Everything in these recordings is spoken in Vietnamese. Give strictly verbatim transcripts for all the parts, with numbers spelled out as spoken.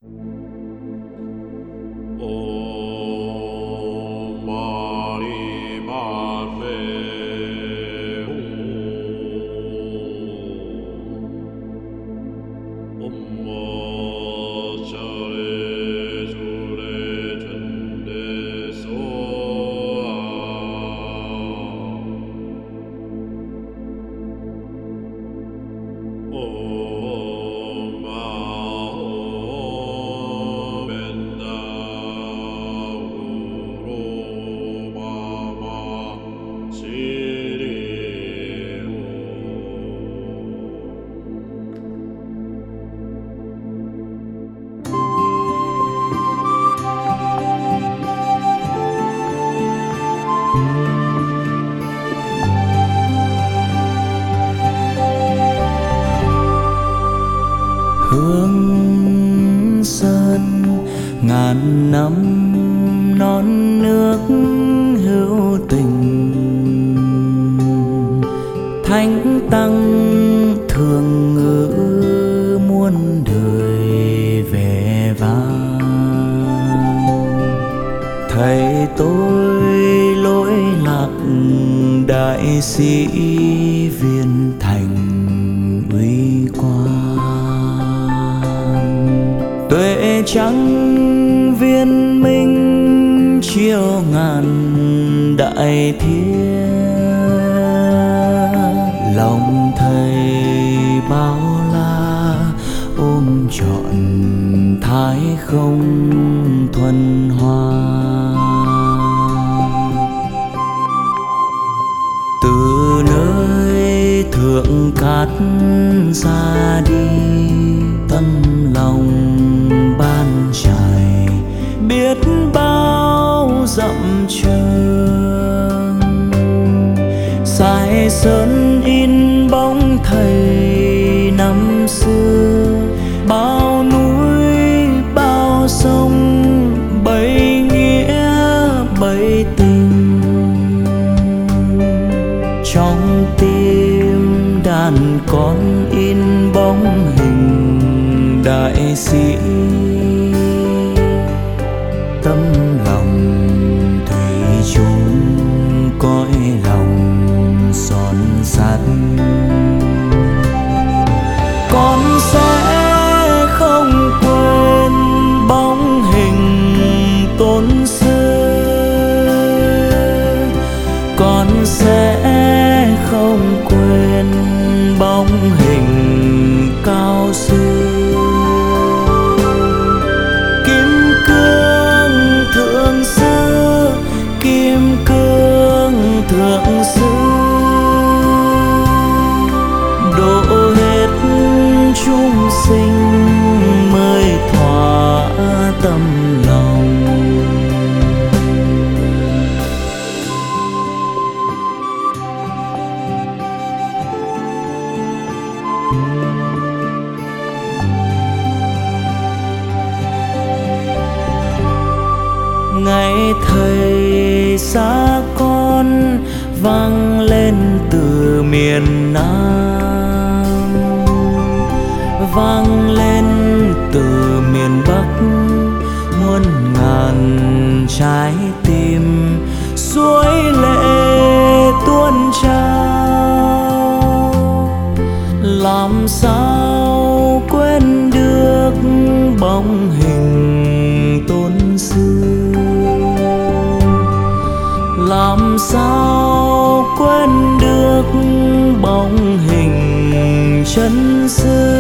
Hương sơn ngàn năm non nước hữu tình, thánh tăng thường ngữ muôn đời vẻ vang. Thầy tôi lỗi lạc đại sĩ viên thành uy quang, tuệ trắng viên minh chiếu ngàn đại thiên. Lòng thầy bao la ôm trọn thái không thuần hoa. Từ nơi thượng cát ra đi, tâm lòng ban trải biết bao dặm trường. Sài sơn in bóng thầy năm xưa, bao núi bao sông bấy nghĩa bấy tình. Trong tim đàn con in bóng hình đại sĩ, tâm lòng thủy chung cõi lòng son sắt. Con sẽ không quên bóng hình tôn sư, con sẽ không quên bóng hình cao xưa. Kim cương thượng sư, kim cương thượng sư, độ hết chúng sinh mới thỏa tâm lòng. Ngày thầy xa con vang lên từ miền Nam, vang lên từ miền Bắc, muôn ngàn trái tim suối lệ tuôn trào. Làm sao quên được bóng hình tôn sư, làm sao quên được bóng hình chân sư.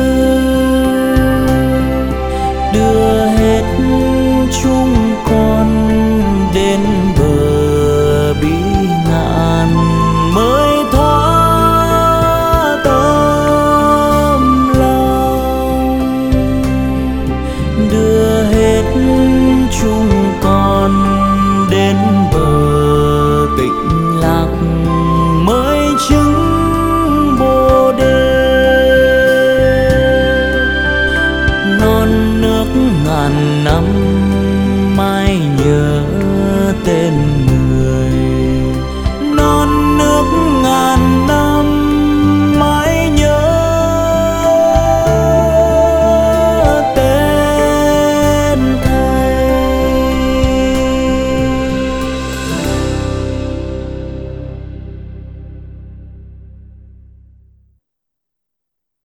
Đưa hết chúng con đến bờ bí ngạn mới thỏa tâm lòng. Đưa hết chúng con đến bờ tịnh lạc mới chứng bồ đề. Non nước ngàn năm